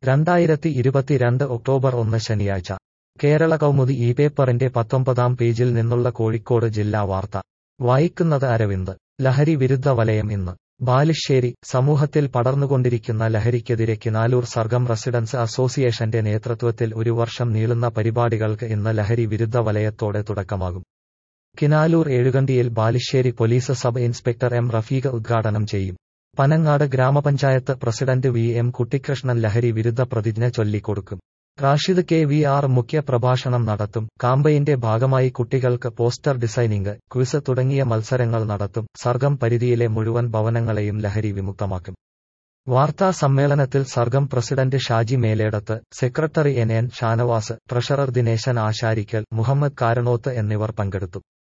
2022 October 1 ശനിയാഴ്ച കേരള കൗമുദി ഈ പേപ്പറിന്റെ 19-ാം പേജിൽ നിന്നുള്ള കോഴിക്കോട് ജില്ലാ വാർത്ത വായിക്കുന്നത് അരവിന്ദ്. ലഹരി വിരുദ്ധ വലയം ഇന്ന് ബാലുശ്ശേരി. സമൂഹത്തിൽ പടർന്നുകൊണ്ടിരിക്കുന്ന ലഹരിക്കെതിരെ കിനാലൂർ സർഗം റെസിഡൻസ് അസോസിയേഷന്റെ നേതൃത്വത്തിൽ ഒരു വർഷം നീളുന്ന പരിപാടികൾക്ക് ഇന്ന് ലഹരി വിരുദ്ധ വലയത്തോടെ തുടക്കമാകും. കിനാലൂർ ഏഴുകണ്ടിയിൽ Balussery police sub inspector M Rafeeq ഉദ്ഘാടനം ചെയ്യും. പനങ്ങാട് ഗ്രാമപഞ്ചായത്ത് പ്രസിഡന്റ് വി എം കുട്ടിക്കൃഷ്ണൻ ലഹരി വിരുദ്ധ പ്രതിജ്ഞ ചൊല്ലിക്കൊടുക്കും. റാഷിദ് KVR മുഖ്യ പ്രഭാഷണം നടത്തും. കാമ്പയിന്റെ ഭാഗമായി കുട്ടികൾക്ക് പോസ്റ്റർ ഡിസൈനിംഗ്, ക്വിസ് തുടങ്ങിയ മത്സരങ്ങൾ നടത്തും. സർഗം പരിധിയിലെ മുഴുവൻ ഭവനങ്ങളെയും ലഹരി വിമുക്തമാക്കും. വാർത്താ സമ്മേളനത്തിൽ Sargam president Shaji Meledath, secretary NN ഷാനവാസ്, ട്രഷറർ ദിനേശൻ ആശാരിക്കൽ, മുഹമ്മദ് കാരണോത്ത് എന്നിവർ പങ്കെടുത്തു.